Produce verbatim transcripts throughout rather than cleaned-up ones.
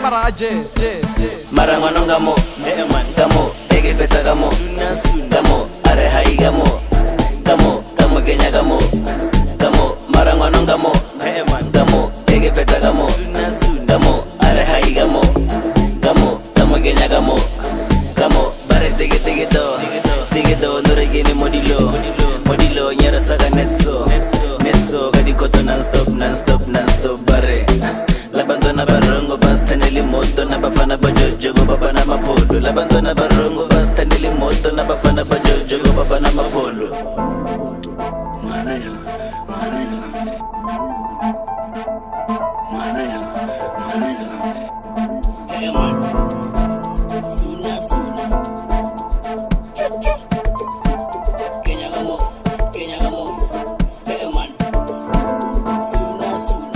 Kara jazz, jazz, jazz. Marangano gamo, gamo, ege feta gamo, gamo, are hai gamo, gamo, gamo kenya gamo, gamo, marangano gamo, gamo, ege feta gamo, gamo, are hai gamo, gamo, gamo kenya gamo, gamo, bare tege tege do, tege do, nore geni modilo, modilo nyara saga netso, netso gadi koto non stop, non stop, non stop bare. Labandona barongo basta nili moto na bafana bajojo go baba na mapolo. Labandona barongo basta nili moto na bafana bajojo go baba na mapolo. Manaya, manaya, manaya, manaya. Hey man, suna suna. Chuchu. Kenya gamo, Kenya gamo. Hey man, suna suna.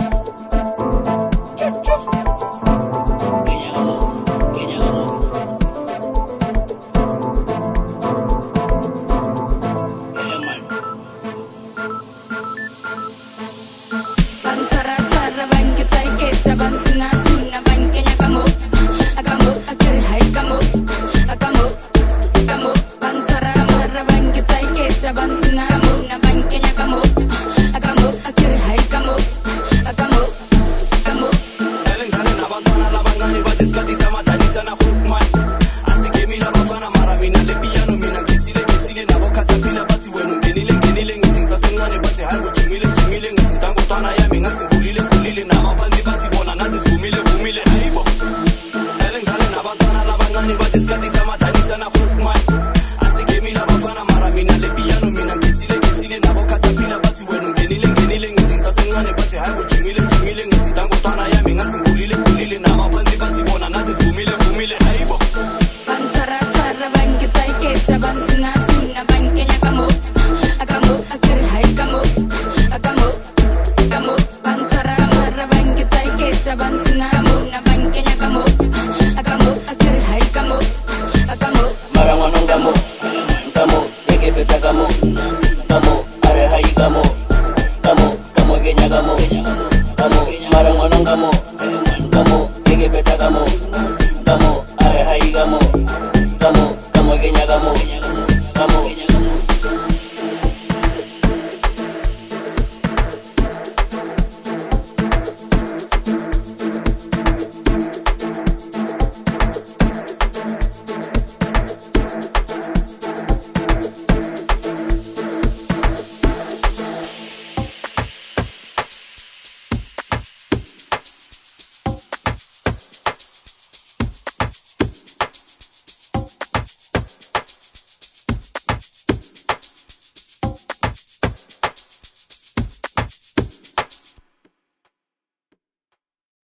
Marangano gamo, gamo, ege feta gamo, gamo.